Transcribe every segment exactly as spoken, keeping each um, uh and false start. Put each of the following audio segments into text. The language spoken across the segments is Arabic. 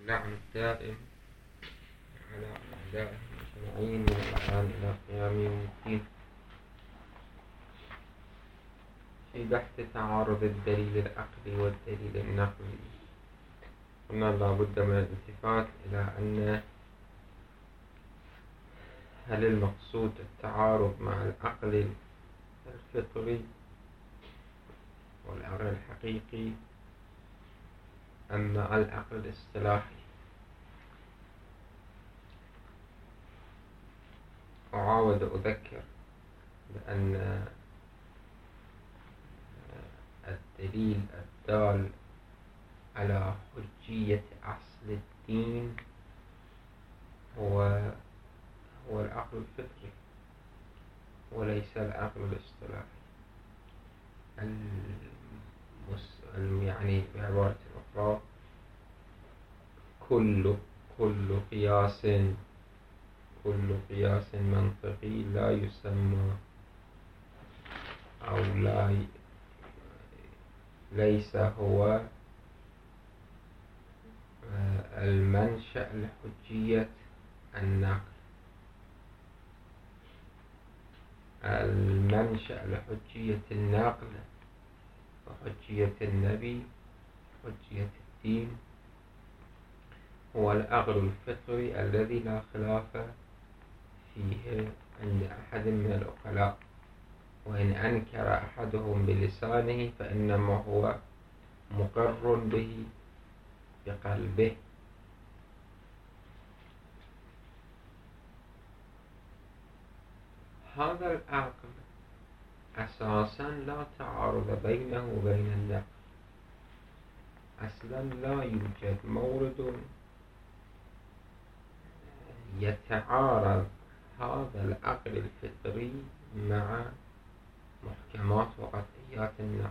اللعن الدائم على أعدائهم أجمعين من الآن إلى قيام يوم الدين. في بحث تعارض الدليل العقلي والدليل النقلي، قلنا لا بد من الالتفات إلى أن هل المقصود التعارض مع العقل الفطري والعقل الحقيقي أم مع العقل الاصطلاحي. أعاود أذكر بأن الدليل الدال على حجية أصل الدين هو هو العقل الفطري وليس العقل الاصطلاحي. يعني بعبارة أخرى، كل كل قياس كل قياس منطقي لا يسمى أو لا ليس هو المنشأ لحجية النقل. المنشأ لحجية النقل وحجية النبي حجية الدين هو العقل الفطري الذي لا خلاف فيه عند أحد من العقلاء، وإن أنكر أحدهم بلسانه فإنما هو مقر به بقلبه. هذا العقل أساسا لا تعارض بينه وبين النقل، أصلا لا يوجد مورد يتعارض هذا العقل الفطري مع محكمات وقطعيات النقل،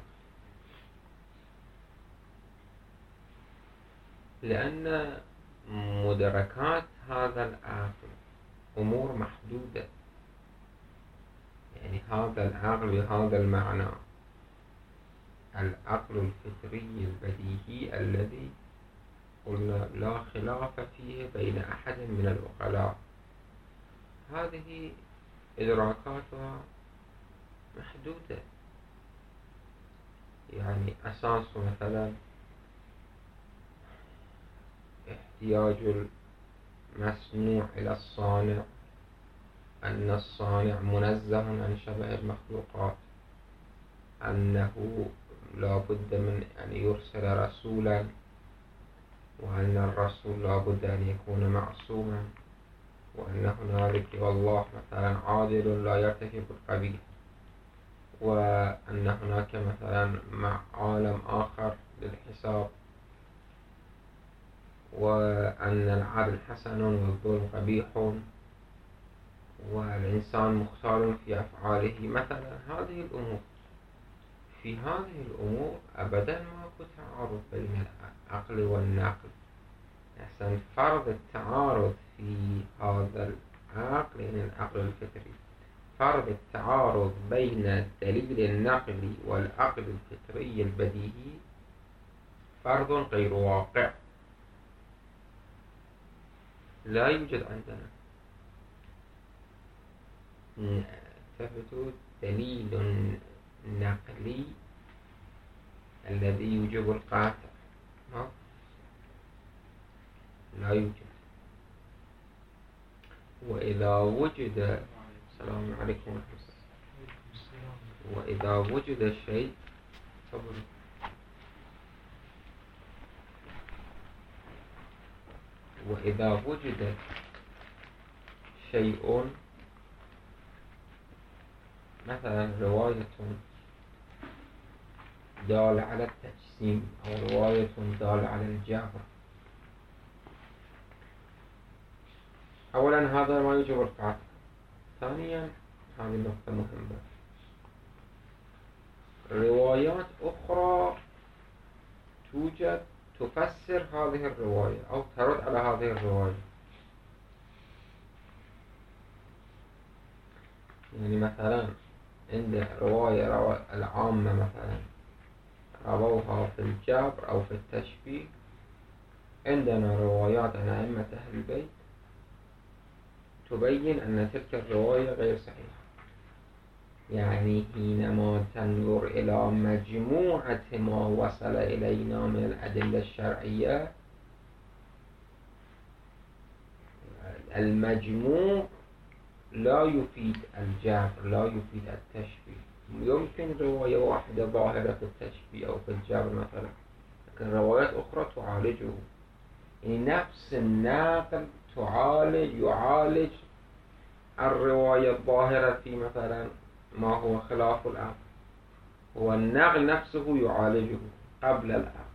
لأن مدركات هذا العقل أمور محدودة. يعني هذا العقل بهذا المعنى العقل الفطري البديهي الذي قلنا لا خلاف فيه بين أحد من العقلاء، هذه إدراكاتها محدودة. يعني أساس مثلا احتياج المصنوع إلى الصانع أن الصانع منزه عن شبه المخلوقات، أنه لا بد من أن يرسل رسولا، وأن الرسول لا بد أن يكون معصوما، وأن هنالك والله مثلا عادل لا يرتكب القبيح، وأن هناك مثلا مع عالم آخر للحساب، وأن العدل حسن والظلم قبيح، والإنسان مختار في أفعاله مثلا. هذه الأمور في هذه الأمور أبدا ماكو تعارض بين العقل والنقل. أحسن فرض التعارض في هذا العقل، يعني العقل الفطري، فرض التعارض بين الدليل النقلي والعقل الفطري البديهي فرض غير واقع، لا يوجد عندنا. ثبت دليل نقلي الذي يوجب القاطع، ما لا يوجد. وإذا وجد السلام عليكم ورحمة الله. وإذا وجد شيء صبر وإذا وجد شيء مثلا رواية دال على التجسيم أو رواية دال على الجبر، أولا هذا ما يوجب القطع. ثانيا هذه النقطة مهمة، روايات أخرى توجد تفسر هذه الرواية أو ترد على هذه الرواية. يعني مثلا عند رواية روى العامة مثلا رووها في الجبر أو في التشبيه، عندنا روايات عن أئمة أهل البيت تبين أن تلك الرواية غير صحيحة. يعني حينما تنظر إلى مجموعة ما وصل إلينا من الأدلة الشرعية، المجموع لا يفيد الجبر، لا يفيد التشبيه. يمكن رواية واحدة ظاهرة في التشبيه أو في الجبر مثلا، لكن روايات أخرى تعالجه. يعني نفس الناقل تعالج يعالج الرواية الظاهرة في مثلا ما هو خلاف العقل، هو النقل نفسه يعالجه قبل العقل.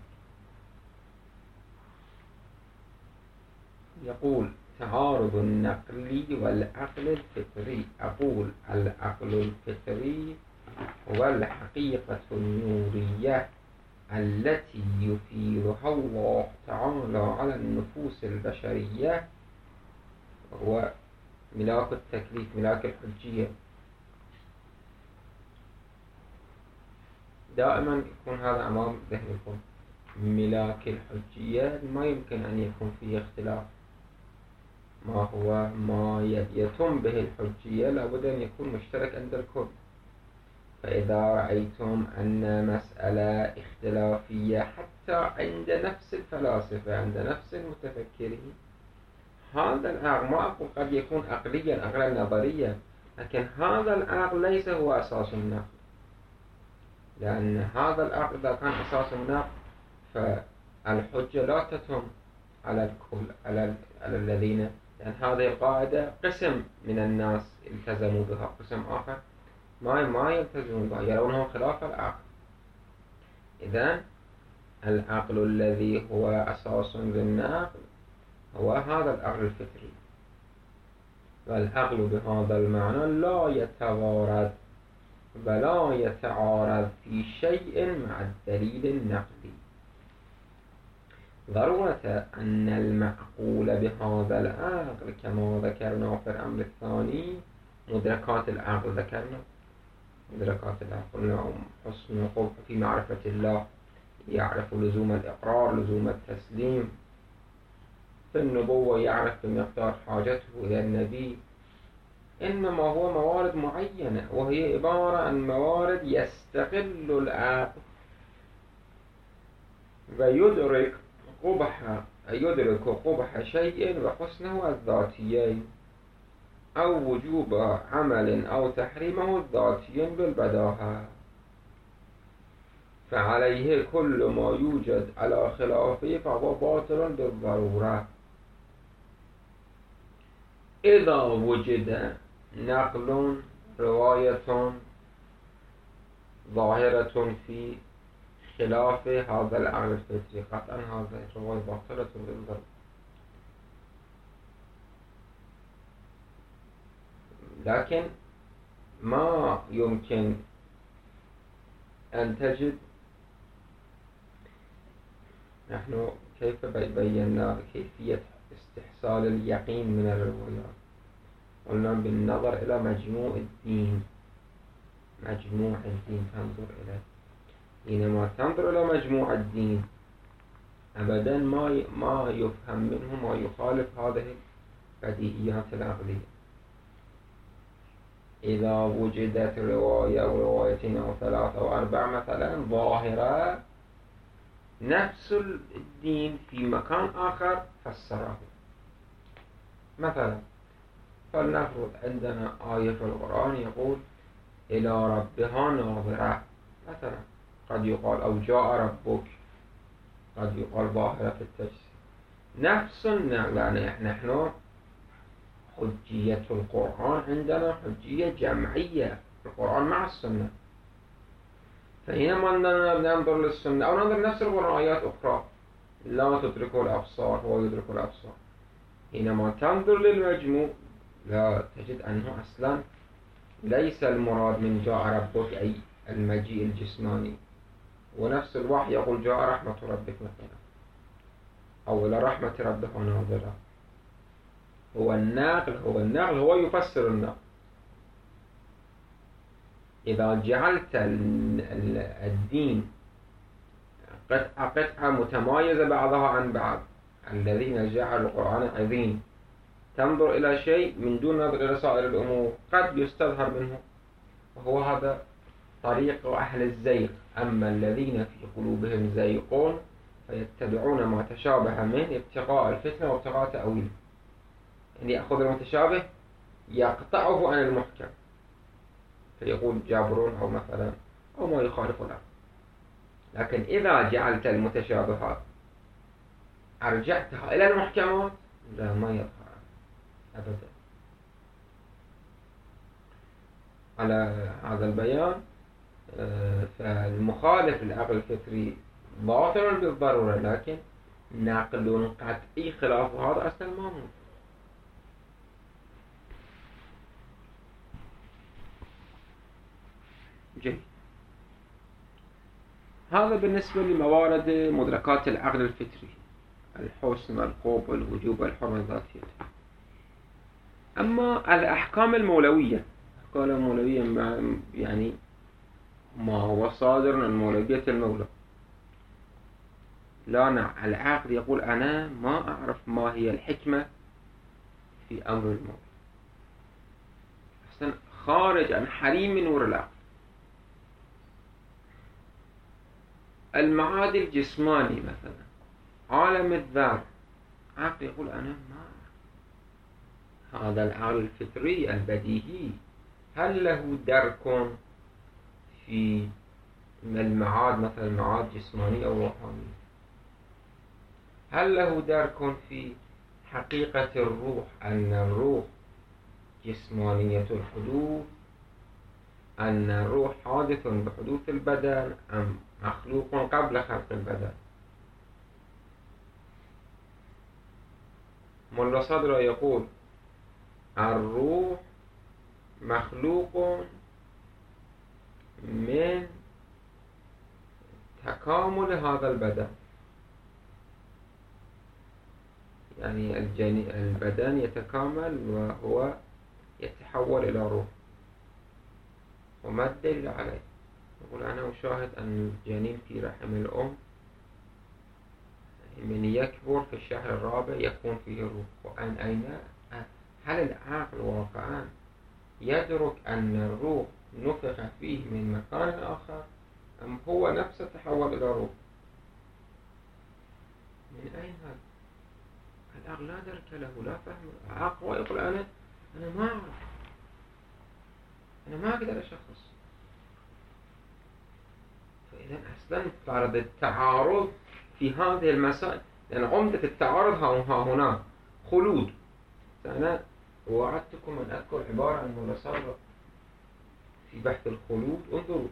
يقول تعارض النقل والعقل الفطري. أقول العقل الفطري هو الحقيقة النورية التي يثيرها الله تعالى على النفوس البشرية، هو ملاك التكليف، ملاك الحجية. دائما يكون هذا أمام ذهنكم، ملاك الحجية ما يمكن أن يكون فيه اختلاف. ما هو ما يتم به الحجية لابد أن يكون مشترك عند الكل. فإذا رأيتم أن مسألة اختلافية حتى عند نفس الفلاسفة، عند نفس المتفكرين، هذا العقل ما أقول قد يكون عقليا، عقلا نظريا، لكن هذا العقل ليس هو أساس النقل. لأن هذا العقل إذا كان أساس النقل فالحجة لا تتم على الكل، على, على الذين، لأن هذه القاعدة قسم من الناس التزموا بها، قسم آخر ما ما يلتزمون بها، يرونه خلاف العقل. إذن العقل الذي هو أساس للنقل هو هذا العقل الفطري، والعقل بهذا المعنى لا يتوارد ولا يتعارض في شيء مع الدليل النقلي. ضرورة أن المعقول بهذا العقل كما ذكرنا في الأمر الثاني، مدركات العقل ذكرنا، مدركات العقل حسن وقبح في معرفة الله، يعرف لزوم الإقرار، لزوم التسليم. في النبوة يعرف بمقدار حاجته إلى النبي. إنما هو موارد معينة، وهي عبارة عن موارد يستقل العقل ويدرك قبح يدرك قبح شيء وحسنه الذاتيين، أو وجوب عمل أو تحريمه الذاتيين بالبداهة. فعليه كل ما يوجد على خلافه فهو باطل بالضرورة. إذا وجد نقل رواية ظاهرة في خلاف هذا العقل الفطري، قطعا هذا الرواية باطلة بالضرورة. لكن ما يمكن أن تجد، نحن كيف بينا كيفية استحصال اليقين من الروايات؟ قلنا بالنظر إلى مجموع الدين، مجموع الدين تنظر إليه. حينما تنظر إلى مجموع الدين أبدا ما ما يفهم منه ما يخالف هذه البديهيات العقلية. إذا وجدت رواية أو روايتين أو ثلاثة أو أربع مثلا ظاهرة نفس الدين في مكان آخر فسره، مثلا فلنفرض عندنا آية في القرآن يقول إلى ربها ناظرة مثلا، قد يقال أو جاء ربك، قد يقال ظاهرة في التجسيد. نفس يعني نحن حجية القرآن عندنا حجية جمعية، القرآن مع السنة. فحينما ننظر للسنة أو ننظر نفس القرآن آيات أخرى لا تدرك الأبصار هو يدرك الأبصار، حينما تنظر للمجموع لا تجد أنه أصلا ليس المراد من جاء ربك أي المجيء الجسماني، ونفس الوحي يقول جاء رحمة ربك مثلا، أو إلى رحمة ربك ناظرة. هو النقل هو النقل هو يفسر النقل. إذا جعلت الدين قطعة قطعة متمايزة بعضها عن بعض، الذين جعلوا القرآن عظيم، تنظر إلى شيء من دون نظر إلى سائر الأمور قد يستظهر منه، وهو هذا طريق أهل الزيغ. أما الذين في قلوبهم زيغ فيتبعون ما تشابه منه ابتغاء الفتنة وابتغاء تأويله، يعني يأخذ المتشابه يقطعه عن المحكم فيقول جابرون أو مثلا أو ما يخالف الأمر. لكن إذا جعلت المتشابهات أرجعتها إلى المحكمات لا، ما يظهر أبدا. على هذا البيان فالمخالف للعقل الفطري باطل بالضرورة، لكن ناقل قطعي خلاف هذا أصلا ما موجود. جيد. هذا بالنسبة لموارد مدركات العقل الفطري: الحسن والقبح والوجوب والحرمة الذاتية. أما الأحكام المولوية، الأحكام المولوية يعني ما هو صادر من مولوية المولى. لا نع العقل يقول أنا ما أعرف ما هي الحكمة في أمر المولى، أصلا خارج عن حريم نور العقل. المعاد الجسماني مثلا، عالم الذر، عقل يقول أنا ما أعرف. هذا العقل الفطري البديهي هل له درك في المعاد، مثلا معاد جسماني أو روحاني؟ هل له درك في حقيقة الروح، أن الروح جسمانية الحدوث، أن الروح حادث بحدوث البدن أم مخلوق قبل خلق البدن؟ ملا صدر يقول الروح مخلوق من تكامل هذا البدن، يعني البدن يتكامل وهو يتحول إلى روح. وما الدليل عليه؟ يقول أنا أشاهد أن الجنين في رحم الأم من يكبر في الشهر الرابع يكون فيه روح. وأن أين هل العقل واقعا يدرك أن الروح نفخ فيه من مكان آخر أم هو نفسه تحول إلى روح؟ من أين هذا؟ العقل لا درك له، لا فهم. العقل يقول أنا أنا ما أعرف، أنا ما أقدر أشخص. فإذا أصلا فرض التعارض في هذه المسائل، لأن عمدة التعارض ها هنا خلود. أنا وعدتكم أن أذكر عبارة عن ملا صدر في بحث الخلود. انظروا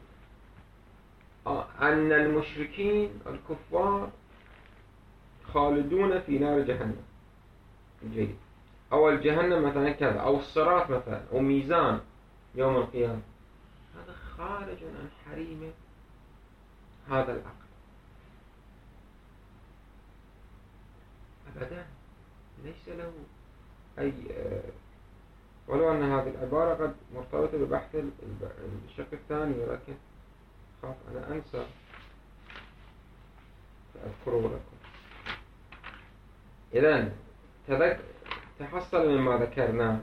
أن المشركين الكفار خالدون في نار جهنم. جيد. أو الجهنم مثلا كذا، أو الصراط مثلا، أو ميزان يوم القيامة. هذا خارج عن حريم هذا العقل أبدا، ليس له أي، ولو أن هذه العبارة قد مرتبطة ببحث الشق الثاني، ولكن خاف أنا أنسى فأذكره لكم. إذن تحصل مما ذكرنا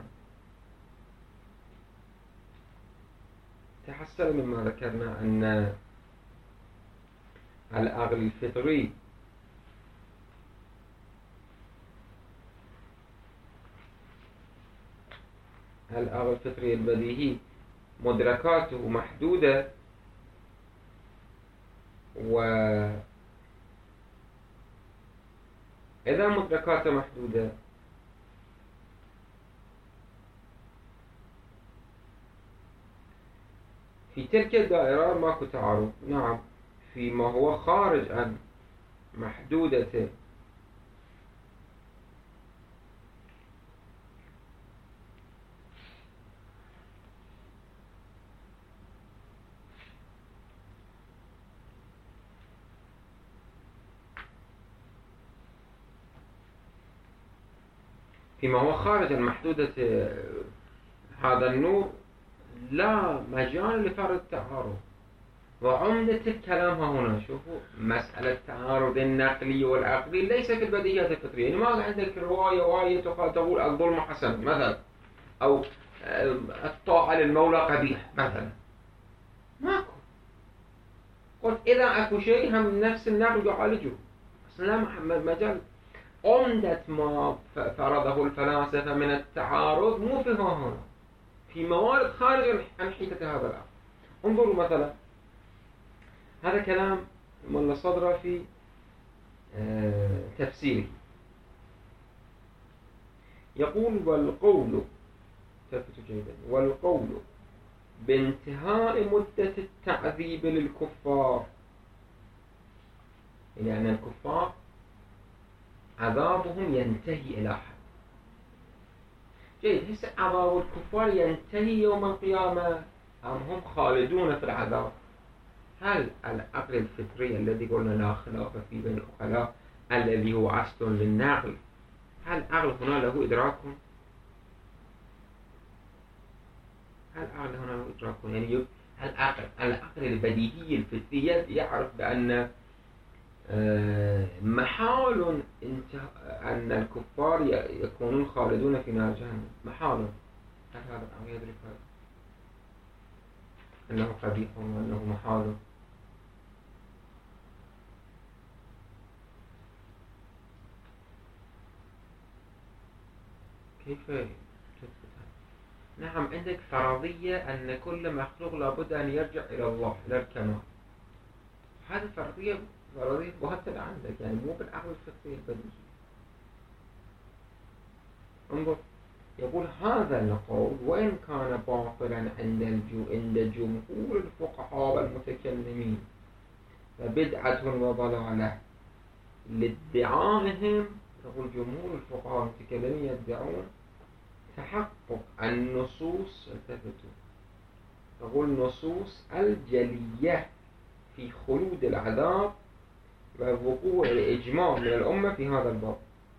تحصل مما ذكرنا أن العقل الفطري العقل الفطري البديهي مدركاته محدودة، وإذا مدركاته محدودة في تلك الدائرة ماكو تعارض. نعم، فيما هو خارج عن محدودته فيما هو خارج عن محدودة هذا النور لا مجال لفرض التعارض. وعمدة الكلام ها هنا شوفوا مسألة التعارض النقلي والعقلي ليس في البديهيات الفطرية. يعني ما عندك رواية واية تقول الظلم حسن مثلا، أو الطاعة للمولى قبيح مثلا، ماكو. قلت إذا أكو شيء هم نفس النقل يعالجه، أصلا لا مجال. عمدة ما فرضه الفلاسفة من التعارض مو في ها هنا، في موارد خارج عن حيطة هذا الأمر. انظروا مثلا هذا كلام ملا صدر في تفسيره، يقول والقول تثبت جيدا والقول بانتهاء مدة التعذيب للكفار، يعني أن الكفار عذابهم ينتهي إلى حد جيد. هسه عذاب الكفار ينتهي يوم القيامة أم هم خالدون في العذاب؟ هل العقل الفطري الذي قلنا لا خلاف فيه بين العقلاء الذي هو أصل للنقل، هل العقل هنا له إدراك؟ هل العقل هنا له إدراك؟ يعني هل العقل العقل البديهي الفطري يعرف بأن محال أن الكفار يكونون خالدون في نار جهنم؟ محال. هل هذا العقل يدرك هذا؟ أنه قبيح وأنه محال؟ كيف تثبت هذا؟ نعم، عندك فرضية أن كل مخلوق لابد أن يرجع إلى الله، إلى الكمال. هذه فرضية فرضية مهتدة عندك، يعني مو بالعقل الفطري البديهي. انظر، يقول هذا القول وإن كان باطلا عند عند جمهور الفقهاء والمتكلمين فبدعة وضلالة لادعائهم. يقول جمهور الفقهاء والمتكلمين يدعون تحقق النصوص، التفتوا، يقول النصوص الجلية في خلود العذاب ووقوع الإجماع من الأمة في هذا الباب.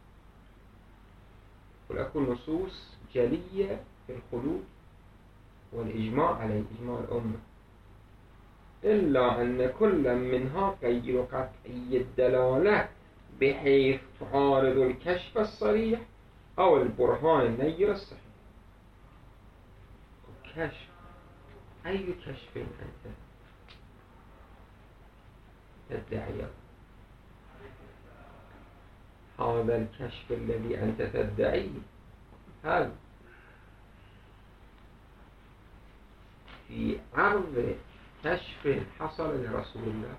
يقول أكو نصوص جلية في الخلود والإجماع عليه، إجماع الأمة، إلا أن كل منها غير قطعي الدلالة بحيث تعارض الكشف الصريح أو البرهان النير الصحيح. كشف، أي كشف أنت تدعيه؟ هذا الكشف الذي أنت تدعيه هل في عرض كشف حصل لرسول الله؟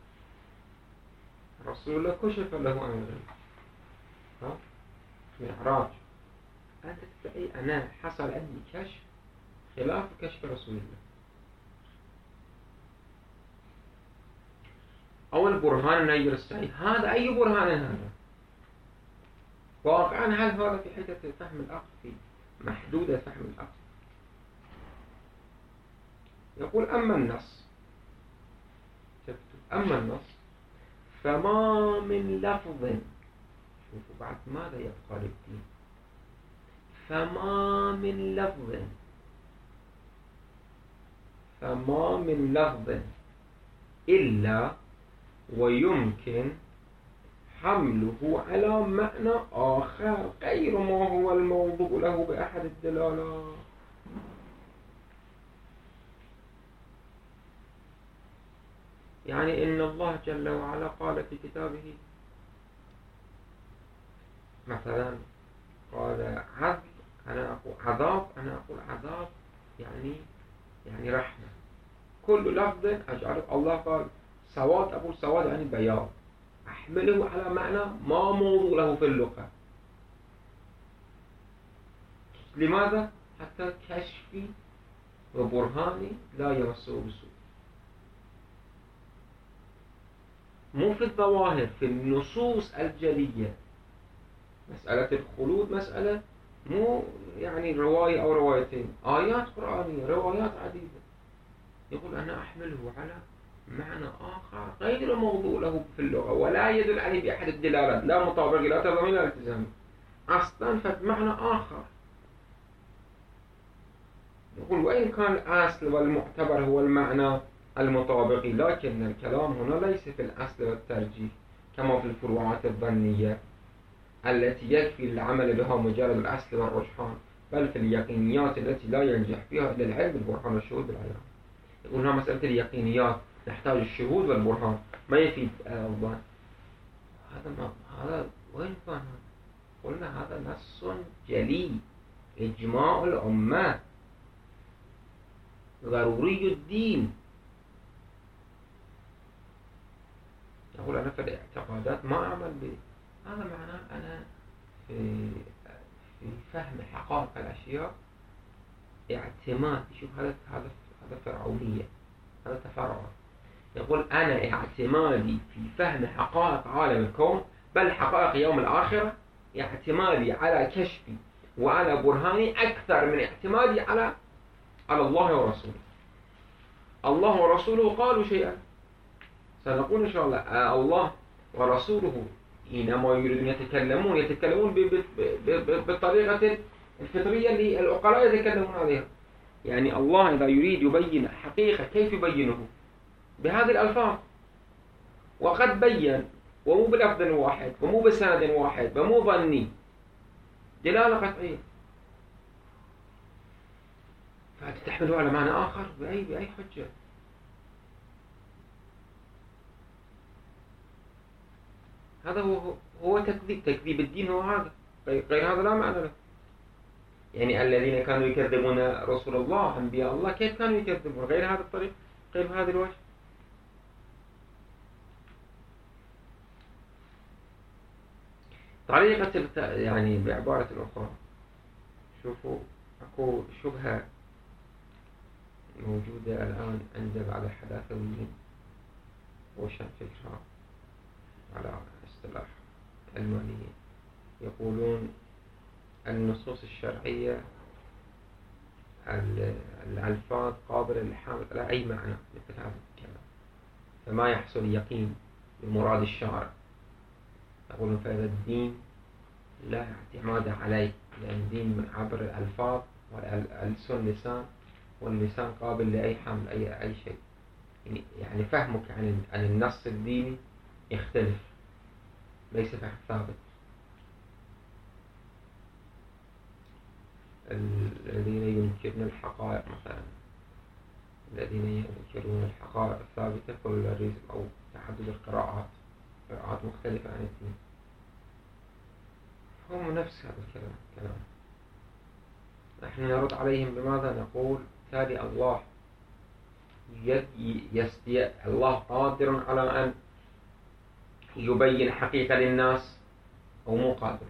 رسول الله كشف له عن ها معراج، أنت تدعي أنا حصل عندي كشف خلاف كشف رسول الله، أو البرهان النير الصحيح. هذا أي برهان هذا؟ واقعا هل هذا في حدة فهم العقل، في محدودة فهم العقل؟ يقول أما النص، أما النص فما من لفظ، شوفوا بعد ماذا يبقى للدين، فما من لفظ فما من لفظ إلا ويمكن حمله على معنى آخر غير ما هو الموضوع له بأحد الدلالات. يعني إن الله جل وعلا قال في كتابه مثلا، قال عذاب، أنا أقول عذاب، أنا أقول عذاب يعني يعني رحمة. كل لفظ أجعل الله قال سواد، أقول سواد يعني بياض، أحمله على معنى ما موضوع له في اللغة. لماذا؟ حتى كشفي وبرهاني لا يمسه بسوء. مو في الظواهر، في النصوص الجلية. مسألة الخلود مسألة مو يعني رواية أو روايتين، آيات قرآنية، روايات عديدة. يقول أنا أحمله على معنى آخر غير موضوع له في اللغة، ولا يدل عليه بأحد الدلالات، لا مطابق لا تضمين لا التزام، أصلا فمعنى آخر. يقول وإن كان الأصل والمعتبر هو المعنى المطابقين، لكن الكلام هنا ليس في الأصل والترجيح كما في الفروعات الظنية التي يكفي العمل بها مجرد الأصل والرجحان، بل في اليقينيات التي لا ينجح فيها إلا العلم بالبرهان والشهود بالعيان. يقول هنا مسألة اليقينيات نحتاج الشهود والبرهان، ما يفيد الظن. هذا ما هذا وين كان؟ قلنا هذا نص جلي، إجماع الأمة، ضروري الدين. يقول أنا في الاعتقادات ما أعمل به، هذا معناه أنا في في فهم حقائق الأشياء اعتماد. شوف هذا هذا هذا فرعونية، هذا تفرع. يقول أنا اعتمادي في فهم حقائق عالم الكون، بل حقائق يوم الآخرة، اعتمادي على كشفي وعلى برهاني أكثر من اعتمادي على على الله ورسوله. الله ورسوله قالوا شيئا، سنقول إن شاء الله الله ورسوله حينما يريدون يتكلمون يتكلمون بالطريقة الفطرية اللي العقلاء يتكلمون عليها. يعني الله إذا يريد يبين حقيقة كيف يبينه؟ بهذه الألفاظ، وقد بين، ومو بلفظ واحد ومو بسند واحد ومو ظني، دلالة قطعية. فتحملوا على معنى آخر بأي بأي حجة؟ هذا هو هو تكذيب تكذيب الدين. هو هذا، غير هذا لا معنى له. يعني الذين كانوا يكذبون رسول الله أنبياء الله كيف كانوا يكذبون؟ غير هذا الطريق، غير هذا الوجه. طريقة يعني بعبارة أخرى، شوفوا أكو شبهة موجودة الآن عند بعض الحداثويين وشان فكرة على اصطلاح الماليين، يقولون النصوص الشرعية الألفاظ قابلة للحمل على أي معنى مثل هذا الكلام، فما يحصل يقين بمراد الشارع. يقولون فإذا الدين لا اعتماد عليه، لأن الدين عبر الألفاظ والألسن لسان، واللسان قابل لأي حمل أي أي شيء. يعني فهمك عن عن النص الديني يختلف، ليس فهم ثابت. الذين ينكرون الحقائق مثلا، الذين ينكرون الحقائق الثابتة فالرزق أو تعدد القراءات، قراءات مختلفة عن الدين، هم نفس هذا الكلام كلام. نحن نرد عليهم بماذا؟ نقول تالي الله يستطيع، الله قادر على أن يبين حقيقة للناس أو مو قادر.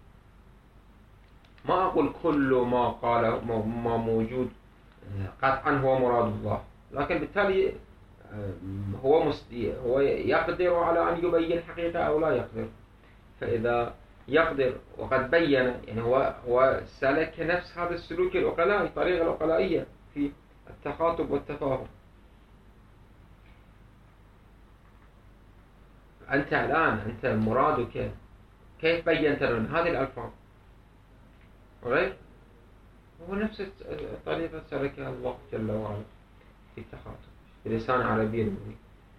ما أقول كل ما قال ما موجود قطعا هو مراد الله، لكن بالتالي هو هو يقدر على أن يبين حقيقة أو لا يقدر. فإذا يقدر وقد بين، يعني هو هو سلك نفس هذا السلوك العقلائي، الطريقة العقلائية في التخاطب والتفاهم. أنت الآن أنت مرادك كيف بينت لنا هذه الألفاظ؟ غير هو نفس الطريقة سلكها الله جل وعلا في التخاطب بلسان عربي مبين.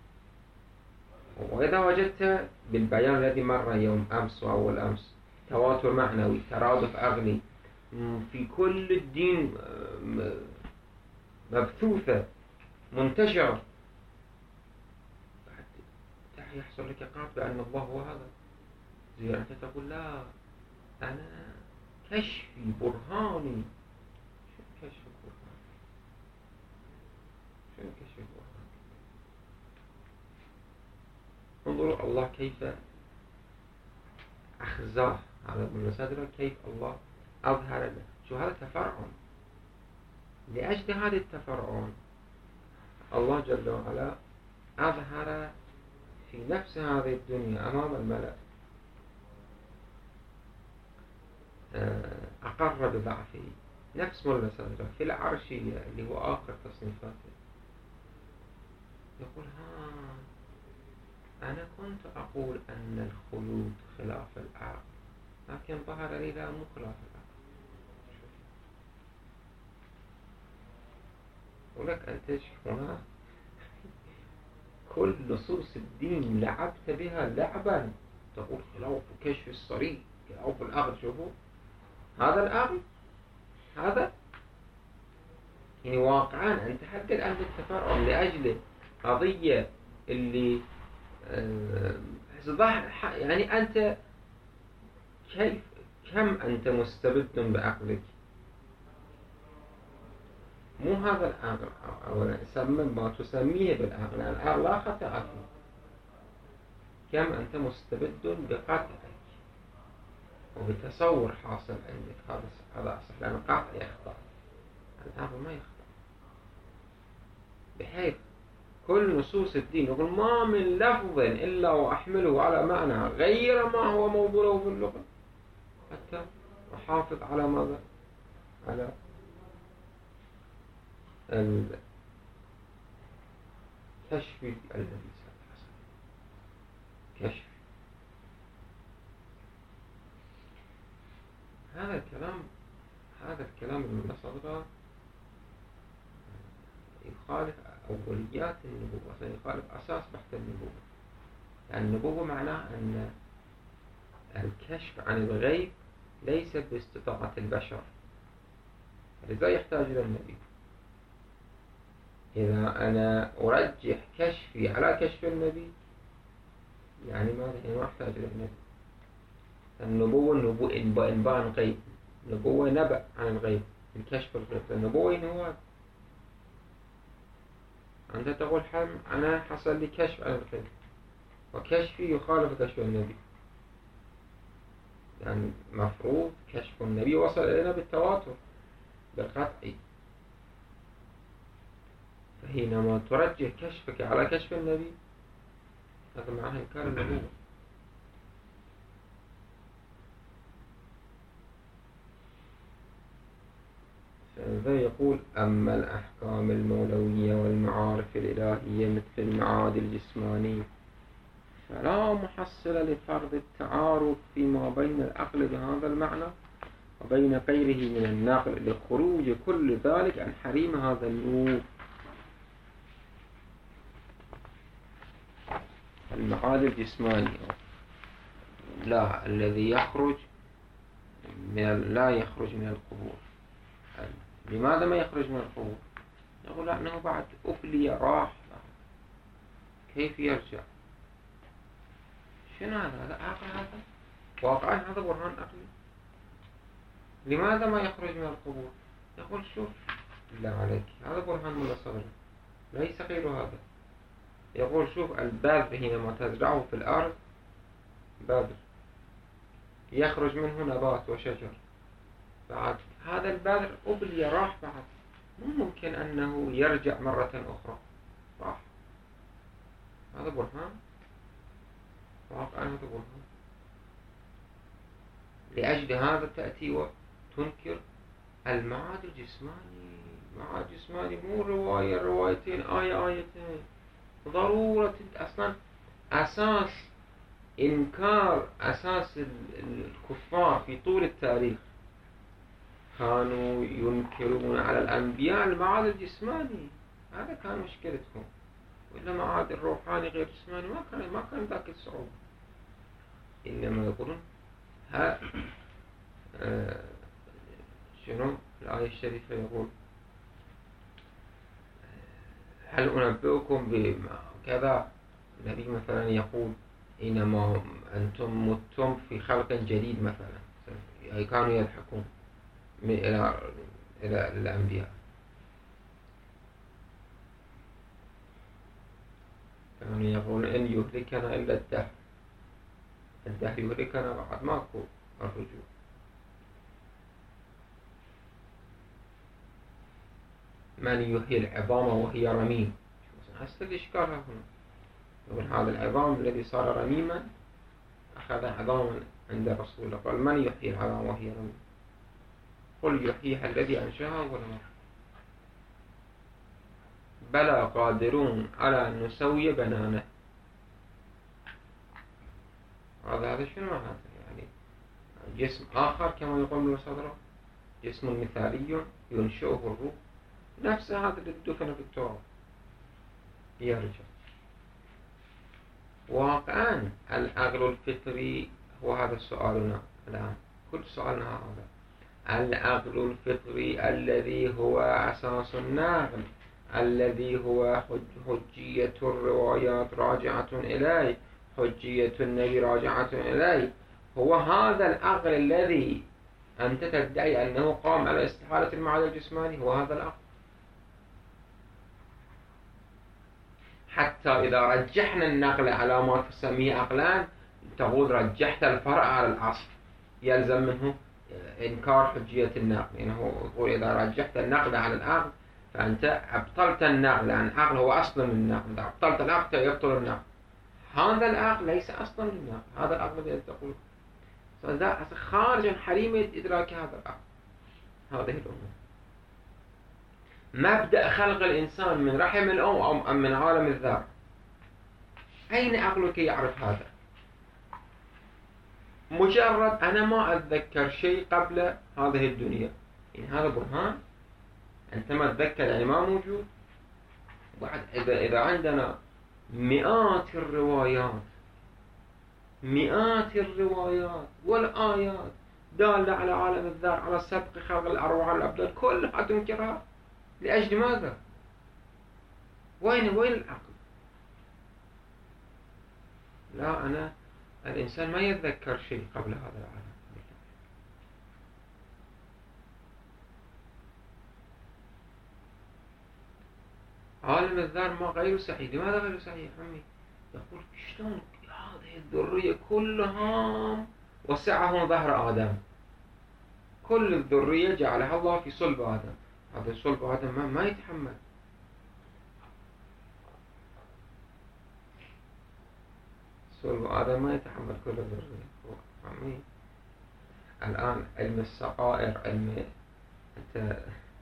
وإذا وجدت بالبيان الذي مر يوم أمس وأول أمس تواتر معنوي، ترادف عقلي في كل الدين مبثوثة منتشرة، يحصل لك قاعدة بأن الله هو هذا. زي أنت تقول لا أنا كشفي برهاني. شو كشف برهاني؟ شو كشف برهاني؟ انظروا الله كيف أخزاه على ابن صدره، كيف الله أظهر له. شو هذا تفرعون. لأجل هذا التفرعون الله جل وعلا أظهر في نفس هذه الدنيا أمام الملأ، أقر بضعفه. نفس مولى صدره في العرشية اللي هو آخر تصنيفاته يقول ها أنا كنت أقول أن الخلود خلاف العقل، لكن ظهر لي لا مو خلاف العقل. ولك أنت هنا كل نصوص الدين لعبت بها لعبا، تقول خلاف كشف الصريح، خلاف الأخذ. شوفوا هذا الأخذ، هذا يعني واقعا أنت حتى الآن بالتفرع لأجل قضية اللي أه يعني أنت كيف كم أنت مستبد بعقلك؟ مو هذا العقل أولا سمى ما تسميه بالعقل، العقل لا خطأ فيه. كم أنت مستبد بقطعك وبتصور حاصل عندك، هذا هذا أصح، لأن القطع يخطأ، العقل ما يخطأ. بحيث كل نصوص الدين يقول ما من لفظ إلا وأحمله على معنى غير ما هو موضوعه في اللغة، حتى أحافظ على ماذا؟ على الكشف الذي سيحصل، كشف. هذا الكلام هذا الكلام المصدر يخالف أوليات النبوة، يخالف أساس بحث النبوة. يعني النبوة معناه أن الكشف عن الغيب ليس باستطاعة البشر، لذا يحتاج إلى النبي. إذا أنا أرجح كشفي على كشف النبي يعني ماذا؟ يعني ما أحتاج إلى النبي. النبوة النبوة إنباء غيب، النبوة نبأ عن الغيب، الكشف الغيب. النبوة هو أنت تقول حم أنا حصل لي كشف عن الغيب، وكشفي يخالف كشف النبي، يعني مفروض كشف النبي وصل إلينا بالتواتر بالقطع. فحينما ترجح كشفك على كشف النبي هذا معناه إنكار النبوة. فإذا يقول أما الأحكام المولوية والمعارف الإلهية مثل المعاد الجسماني فلا محصل لفرض التعارض فيما بين العقل بهذا المعنى وبين غيره من النقل لخروج كل ذلك عن حريم هذا النور. المعاد الجسماني لا الذي يخرج من لا يخرج من القبور. لماذا ما يخرج من القبور؟ نقول لأنه بعد أفلي راح، كيف يرجع؟ شنو هذا؟ هذا عقل؟ هذا واقعا هذا برهان عقلي. لماذا ما يخرج من القبور؟ يقول شوف لا عليك، هذا برهان من صدره ليس غير هذا. يقول شوف البذر حينما تزرعه في الأرض بذر يخرج منه نبات وشجر، بعد هذا البذر أبلي راح، بعد مو ممكن أنه يرجع مرة أخرى، راح. هذا برهان واقعا، هذا برهان. لأجل هذا تأتي وتنكر المعاد الجسماني. معاد جسماني مو رواية روايتين آية آيتين، ضرورة أصلا أساس إنكار أساس الكفار في طول التاريخ كانوا ينكرون على الأنبياء المعاد الجسماني، هذا كان مشكلتهم. وإلا معاد الروحاني غير جسماني ما كان ما كان ذاك الصعوبة. إنما يقولون ها آه شنو الآية الشريفة يقول هل أنبئكم بكذا؟ النبي مثلا يقول إنما أنتم متم في خلق جديد مثلا، يعني كانوا يضحكون إلى إلى الأنبياء. كانوا يقولون إن يهلكنا إلا الدهر، الدهر يهلكنا بعد ماكو الرجوع. من يحيي العظام وهي رميم؟ هسه الإشكال هنا يقول هذا العظام الذي صار رميما أخذ عظاما عند رسول الله، قال من يحيي العظام وهي رميم؟ قل يحييها الذي أنشأها أول مرة. بلى قادرون على أن نسوي بنانه. هذا هذا شنو هذا؟ يعني جسم آخر كما يقول من صدره، جسم مثالي ينشئه الروح، نفس هذا اللي دفن في التراب يرجع. واقعا العقل الفطري هو هذا سؤالنا الآن، كل سؤالنا هذا العقل الفطري الذي هو أساس النقل، الذي هو حجية الروايات راجعة إليه، حجية النبي راجعة إليه، هو هذا العقل الذي أنت تدعي أنه قام على استحالة المعنى الجسماني، هو هذا العقل. حتى إذا رجحنا النقل على ما تسميه عقلان، تقول رجحت الفرع على الأصل، يلزم منه إنكار حجية النقل. يعني هو يقول إذا رجحت النقل على العقل فأنت أبطلت النقل، لأن العقل هو أصل من النقل، إذا أبطلت العقل يبطل النقل. هذا العقل ليس أصلا للنقل، هذا العقل الذي تقول هذا خارج عن حريمة إدراك هذا العقل. هذه الأمور مبدأ خلق الإنسان من رحم الأم أم من عالم الذر، أين عقلك يعرف هذا؟ مجرد أنا ما أتذكر شيء قبل هذه الدنيا، يعني هذا برهان. أنت ما تذكر يعني ما موجود. بعد إذا إذا عندنا مئات الروايات مئات الروايات والآيات دالة على عالم الذر، على سبق خلق الأرواح والأبدان، كلها تنكرها، لأجل ماذا؟ وين وين العقل؟ لا، أنا الإنسان ما يتذكر شيء قبل هذا العالم. عالم الذر ما غير صحيح. لماذا غير صحيح عمي؟ يقول شلون هذه الذرية كلها وسعهم ظهر آدم، كل الذرية جعلها الله في صلب آدم، هذا صلب آدم ما, ما يتحمل. صلب آدم ما يتحمل كل الذرية. عمي الآن علم السقائر، علم أنت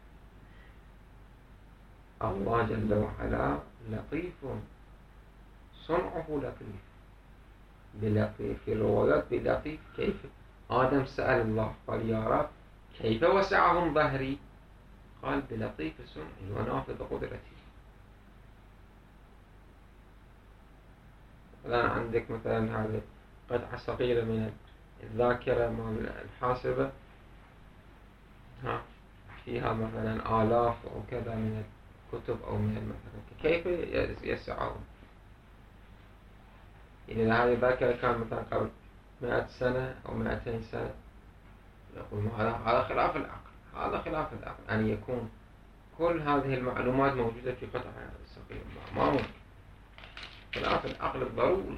الله جل وعلا لطيف، صنعه لطيف، بلطيف في الروايات بلطيف. كيف آدم سأل الله قال يا رب كيف وسعهم ظهري؟ قال بلطيف صنعي ونافذ قدرتي. الآن عندك مثلا هذه قطعة صغيرة من الذاكرة مال الحاسبة، ها فيها مثلا آلاف أو كذا من الكتب أو من مثلا، كيف يسعهم؟ يعني هذه الذاكرة كان مثلا قبل مئة سنة أو مئتين سنة، يقول هذا خلاف العقل، هذا خلاف العقل أن يكون كل هذه المعلومات موجودة في قطعة صغيرة، ما ممكن، خلاف العقل الضروري.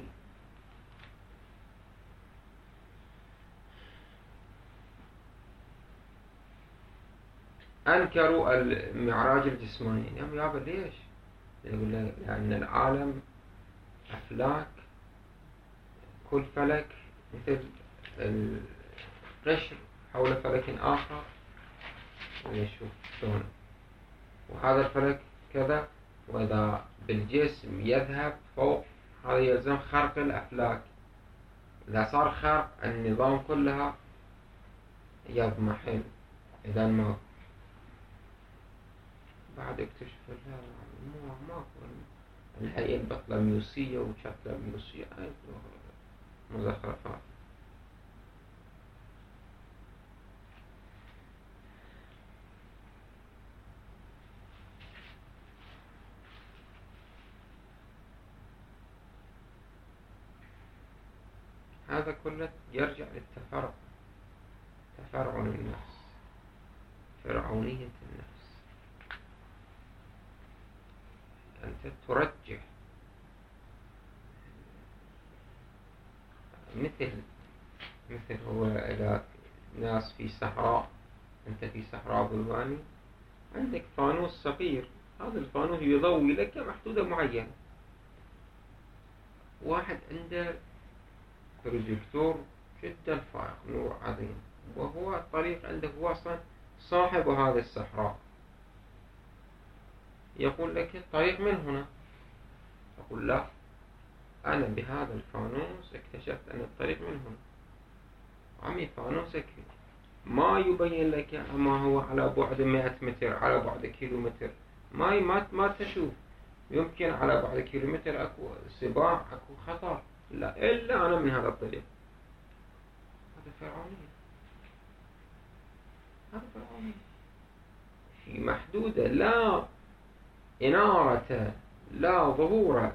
أنكروا المعراج الجسماني. يا يابا ليش؟ يقول لأن العالم أفلاك، كل فلك مثل القشر حول فلك آخر، ونشوف شلون، وهذا الفلك كذا، وإذا بالجسم يذهب فوق هذا يلزم خرق الأفلاك، إذا صار خرق النظام كلها يضمحل. إذا ما بعد اكتشف لها ما ماكو الهيئة البطلميوسية والشطلميوسية، أي مزخرفات. هذا كله يرجع للتفرع، تفرع النفس، فرعونية النفس. أنت ترجح مثل مثل هو إلى ناس في صحراء، أنت في صحراء ظلماني، عندك فانوس صغير، هذا الفانوس يضوي لك محدودة معينة. واحد عنده بروجيكتور جدا فائق، نور عظيم، وهو الطريق عنده هو أصلا صاحب هذه الصحراء، يقول لك الطريق من هنا، أقول لا، أنا بهذا الفانوس اكتشفت أن الطريق من هنا. عمي فانوسك ما يبين لك ما هو على بعد مئة متر، على بعد كيلو متر، ما ما ما تشوف، يمكن على بعد كيلومتر أكو سباع، أكو خطر، لا إلا أنا من هذا الطريق. هذا فرعونية، هذا فرعونية في محدودة، لا إنارة، لا ظهور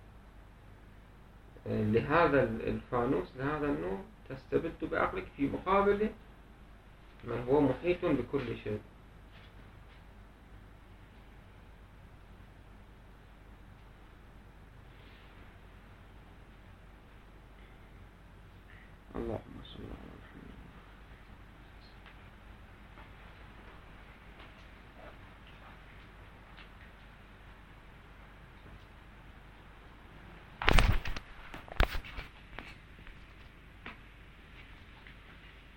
لهذا الفانوس، لهذا النور تستبد بعقلك في مقابل من هو محيط بكل شيء. اللهم صل على